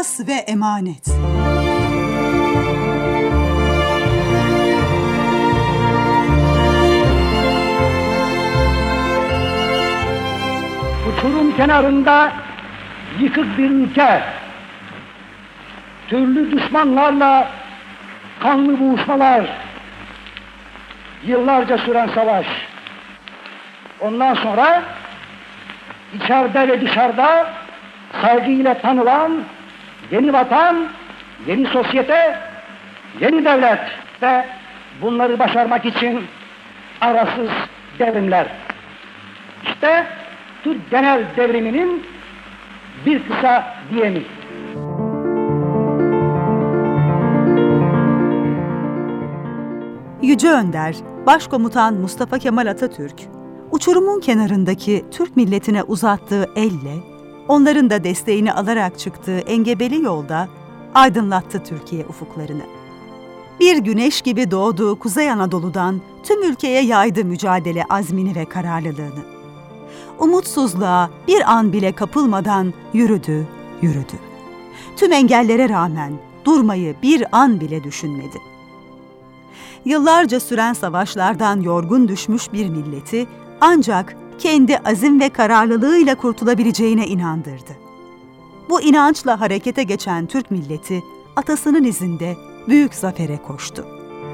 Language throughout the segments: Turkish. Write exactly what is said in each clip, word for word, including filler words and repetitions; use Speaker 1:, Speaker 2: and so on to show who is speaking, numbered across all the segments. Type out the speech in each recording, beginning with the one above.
Speaker 1: Miras ve emanet.
Speaker 2: Uçurum kenarında yıkık bir ülke, türlü düşmanlarla kanlı boğuşmalar, yıllarca süren savaş. Ondan sonra içeride ve dışarıda saygıyla tanılan yeni vatan, yeni sosyete, yeni devlet ve bunları başarmak için arasız devrimler. İşte Türk genel devriminin bir kısa diyemi.
Speaker 1: Yüce Önder, Başkomutan Mustafa Kemal Atatürk, uçurumun kenarındaki Türk milletine uzattığı elle, onların da desteğini alarak çıktığı engebeli yolda aydınlattı Türkiye ufuklarını. Bir güneş gibi doğduğu Kuzey Anadolu'dan tüm ülkeye yaydı mücadele azmini ve kararlılığını. Umutsuzluğa bir an bile kapılmadan yürüdü, yürüdü. Tüm engellere rağmen durmayı bir an bile düşünmedi. Yıllarca süren savaşlardan yorgun düşmüş bir milleti ancak kendi azim ve kararlılığıyla kurtulabileceğine inandırdı. Bu inançla harekete geçen Türk milleti atasının izinde büyük zafere koştu.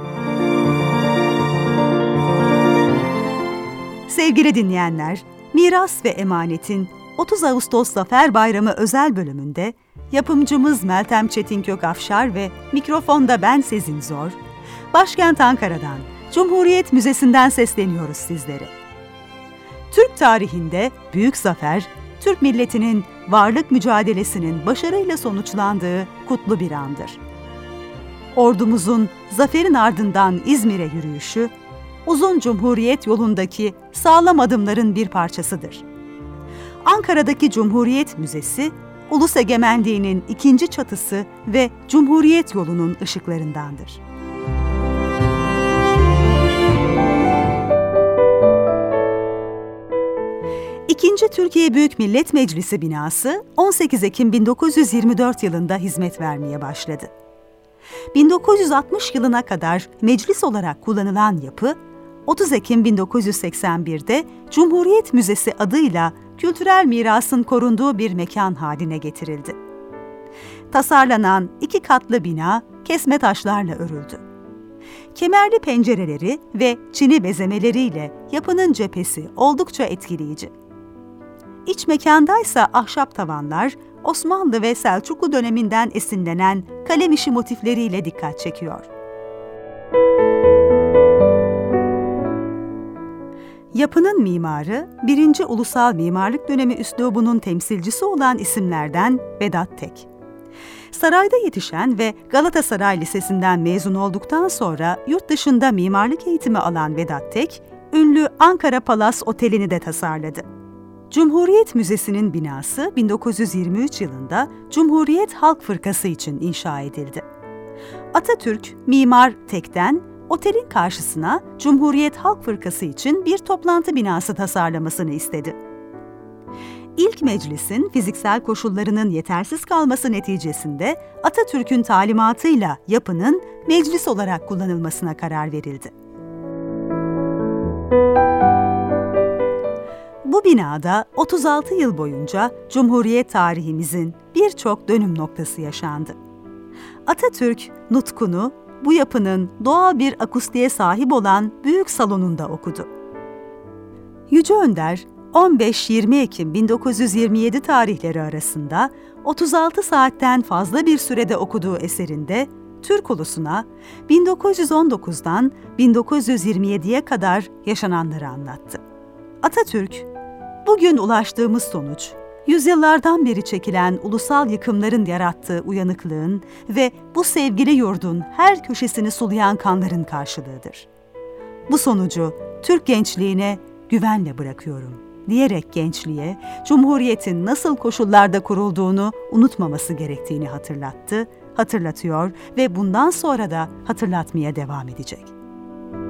Speaker 1: Sevgili dinleyenler, Miras ve Emanet'in otuz Ağustos Zafer Bayramı özel bölümünde yapımcımız Meltem Çetinkök Afşar ve mikrofonda ben Sezin Zor, başkent Ankara'dan, Cumhuriyet Müzesi'nden sesleniyoruz sizlere. Türk tarihinde büyük zafer, Türk milletinin varlık mücadelesinin başarıyla sonuçlandığı kutlu bir andır. Ordumuzun zaferin ardından İzmir'e yürüyüşü, uzun Cumhuriyet yolundaki sağlam adımların bir parçasıdır. Ankara'daki Cumhuriyet Müzesi, ulus egemenliğinin ikinci çatısı ve Cumhuriyet yolunun ışıklarındandır. İkinci Türkiye Büyük Millet Meclisi binası on sekiz Ekim bin dokuz yüz yirmi dört yılında hizmet vermeye başladı. bin dokuz yüz altmış yılına kadar meclis olarak kullanılan yapı, otuz Ekim bin dokuz yüz seksen bir'de Cumhuriyet Müzesi adıyla kültürel mirasın korunduğu bir mekan haline getirildi. Tasarlanan iki katlı bina kesme taşlarla örüldü. Kemerli pencereleri ve çini bezemeleriyle yapının cephesi oldukça etkileyici. İç mekandaysa ahşap tavanlar, Osmanlı ve Selçuklu döneminden esinlenen kalem işi motifleriyle dikkat çekiyor. Yapının mimarı, birinci Ulusal Mimarlık Dönemi üslubunun temsilcisi olan isimlerden Vedat Tek. Sarayda yetişen ve Galatasaray Lisesi'nden mezun olduktan sonra yurt dışında mimarlık eğitimi alan Vedat Tek, ünlü Ankara Palas Oteli'ni de tasarladı. Cumhuriyet Müzesi'nin binası bin dokuz yüz yirmi üç yılında Cumhuriyet Halk Fırkası için inşa edildi. Atatürk, Mimar Tek'ten otelin karşısına Cumhuriyet Halk Fırkası için bir toplantı binası tasarlamasını istedi. İlk meclisin fiziksel koşullarının yetersiz kalması neticesinde Atatürk'ün talimatıyla yapının meclis olarak kullanılmasına karar verildi. Bu binada otuz altı yıl boyunca Cumhuriyet tarihimizin birçok dönüm noktası yaşandı. Atatürk, nutkunu bu yapının doğal bir akustiğe sahip olan büyük salonunda okudu. Yüce Önder, on beş yirmi Ekim bin dokuz yüz yirmi yedi tarihleri arasında otuz altı saatten fazla bir sürede okuduğu eserinde Türk ulusuna bin dokuz yüz on dokuz'dan bin dokuz yüz yirmi yedi'ye kadar yaşananları anlattı. Atatürk, bugün ulaştığımız sonuç, yüzyıllardan beri çekilen ulusal yıkımların yarattığı uyanıklığın ve bu sevgili yurdun her köşesini sulayan kanların karşılığıdır. Bu sonucu Türk gençliğine güvenle bırakıyorum diyerek gençliğe Cumhuriyet'in nasıl koşullarda kurulduğunu unutmaması gerektiğini hatırlattı, hatırlatıyor ve bundan sonra da hatırlatmaya devam edecek.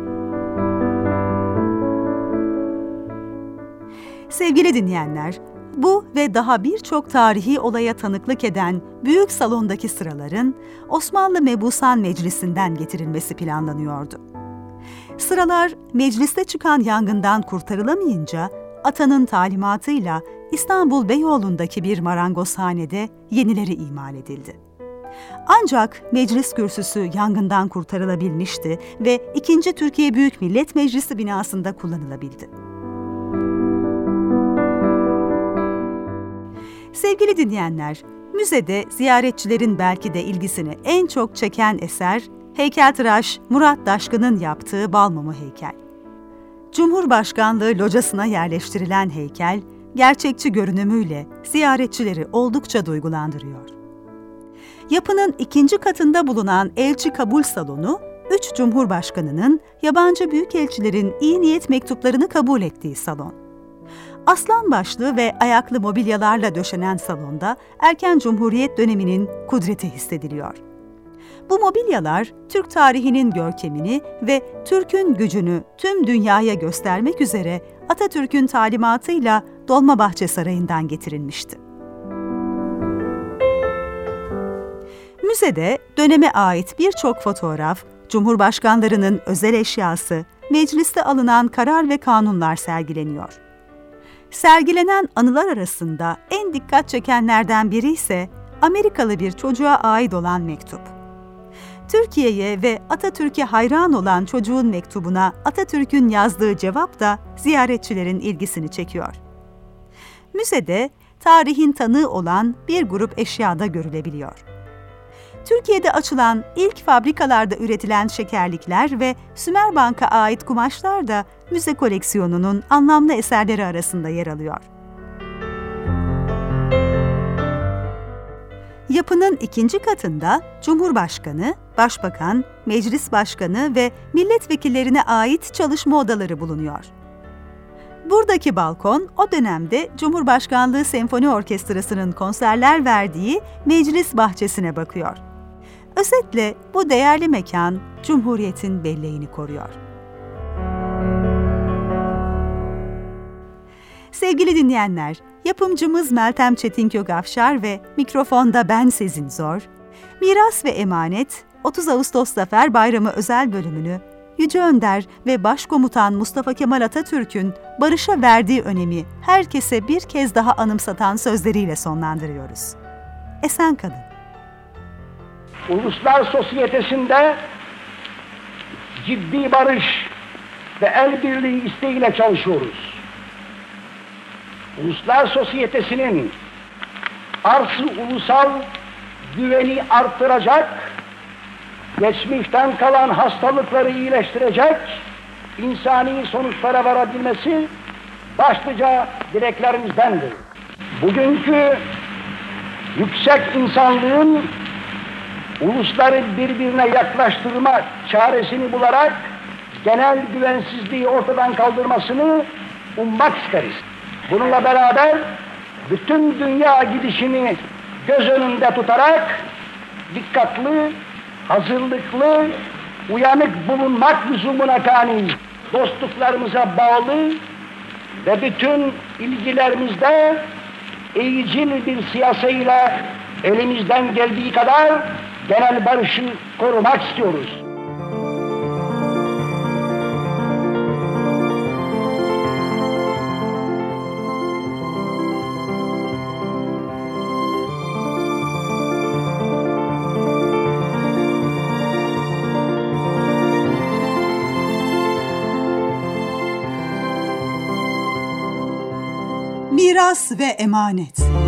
Speaker 1: Sevgili dinleyenler, Bu ve daha birçok tarihi olaya tanıklık eden büyük salondaki sıraların Osmanlı Mebusan Meclisi'nden getirilmesi planlanıyordu. Sıralar mecliste çıkan yangından kurtarılamayınca atanın talimatıyla İstanbul Beyoğlu'ndaki bir marangozhanede yenileri imal edildi. Ancak meclis kürsüsü yangından kurtarılabilmişti ve ikinci. Türkiye Büyük Millet Meclisi binasında kullanılabildi. Sevgili dinleyenler, müzede ziyaretçilerin belki de ilgisini en çok çeken eser, heykeltıraş Murat Daşkın'ın yaptığı Balmumu heykel. Cumhurbaşkanlığı locasına yerleştirilen heykel, gerçekçi görünümüyle ziyaretçileri oldukça duygulandırıyor. Yapının ikinci katında bulunan elçi kabul salonu, üç Cumhurbaşkanı'nın yabancı büyükelçilerin iyi niyet mektuplarını kabul ettiği salon. Aslan başlı ve ayaklı mobilyalarla döşenen salonda erken Cumhuriyet döneminin kudreti hissediliyor. Bu mobilyalar Türk tarihinin görkemini ve Türk'ün gücünü tüm dünyaya göstermek üzere Atatürk'ün talimatıyla Dolmabahçe Sarayı'ndan getirilmişti. Müzede döneme ait birçok fotoğraf, cumhurbaşkanlarının özel eşyası, mecliste alınan karar ve kanunlar sergileniyor. Sergilenen anılar arasında en dikkat çekenlerden biri ise Amerikalı bir çocuğa ait olan mektup. Türkiye'ye ve Atatürk'e hayran olan çocuğun mektubuna Atatürk'ün yazdığı cevap da ziyaretçilerin ilgisini çekiyor. Müzede tarihin tanığı olan bir grup eşya da görülebiliyor. Türkiye'de açılan ilk fabrikalarda üretilen şekerlikler ve Sümerbank'a ait kumaşlar da müze koleksiyonunun anlamlı eserleri arasında yer alıyor. Yapının ikinci katında Cumhurbaşkanı, Başbakan, Meclis Başkanı ve milletvekillerine ait çalışma odaları bulunuyor. Buradaki balkon o dönemde Cumhurbaşkanlığı Senfoni Orkestrası'nın konserler verdiği meclis bahçesine bakıyor. Özetle bu değerli mekan Cumhuriyet'in belleğini koruyor. Sevgili dinleyenler, yapımcımız Meltem Çetinkök Afşar ve mikrofonda ben Sezin Zor, Miras ve Emanet, otuz Ağustos Zafer Bayramı özel bölümünü Yüce Önder ve Başkomutan Mustafa Kemal Atatürk'ün barışa verdiği önemi herkese bir kez daha anımsatan sözleriyle sonlandırıyoruz. Esen kalın.
Speaker 2: Uluslar Sosyetesi'nde ciddi barış ve el birliği isteğiyle çalışıyoruz. Uluslar Sosyetesi'nin arz-ı ulusal güveni arttıracak, geçmişten kalan hastalıkları iyileştirecek, insani sonuçlara varabilmesi başlıca dileklerimizdendir. Bugünkü yüksek insanlığın ulusları birbirine yaklaştırma çaresini bularak genel güvensizliği ortadan kaldırmasını ummak isteriz. Bununla beraber bütün dünya gidişini göz önünde tutarak dikkatli, hazırlıklı, uyanık bulunmak lüzumuna kani dostluklarımıza bağlı ve bütün ilgilerimizde eğicil bir siyasayla elimizden geldiği kadar genel barışı korumak istiyoruz.
Speaker 1: Miras ve Emanet.